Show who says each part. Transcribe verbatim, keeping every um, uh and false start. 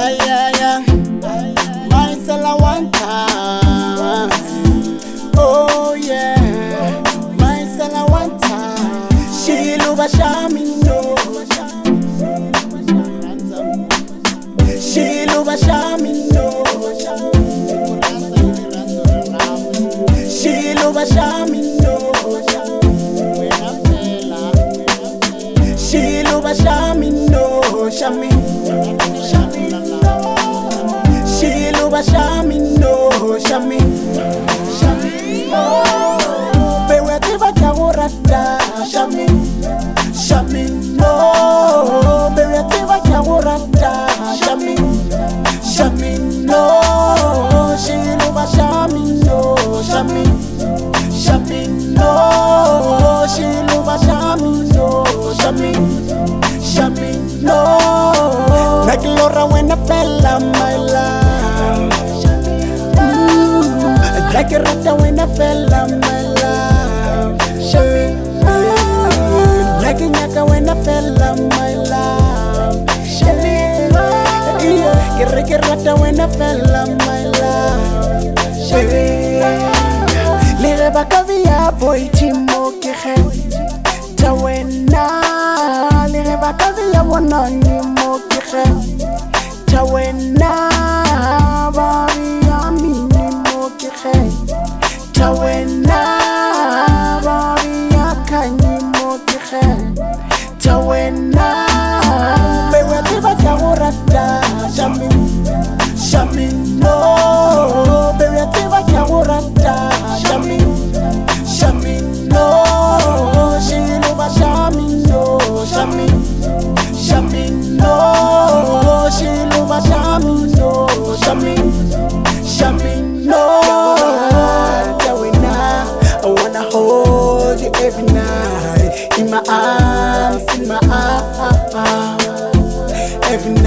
Speaker 1: Ay, ay, ay. Marcella one time. Oh yeah. Marcella one time. She luba shamino. She luba shamino. She luba shamino. She luba shamino. Shami. She luba shamino. Shami. Shami. Oh, bewe tiba kawurata. Shami. Shami. No, bewe tiba kawurata. Shami. Shami. No, she luba shamino. Shami. Shami. No, she luba shamino. Shami. Shami. No, like Laura when I fell on my love. Mm, like a rata when I fell on my love. Shami. Mm, like a nyaka when I fell on my love. Shami. Yeah, like a rata when I fell on my love. Shami. Lire bakavia boy timo kehe. Tawena. Bakavia wanani mokihe Tawena Bari amini mokihe Tawena Bari akani mokihe Tawena Bewe tiba kawurata Shami Shami no Bewe tiba kawurata Shami Shami no Shiluba Shami no Shami Shami no, she luba Shami no, Shami, Shami no. Tawena, I wanna hold you every night in my arms, in my arms, every night.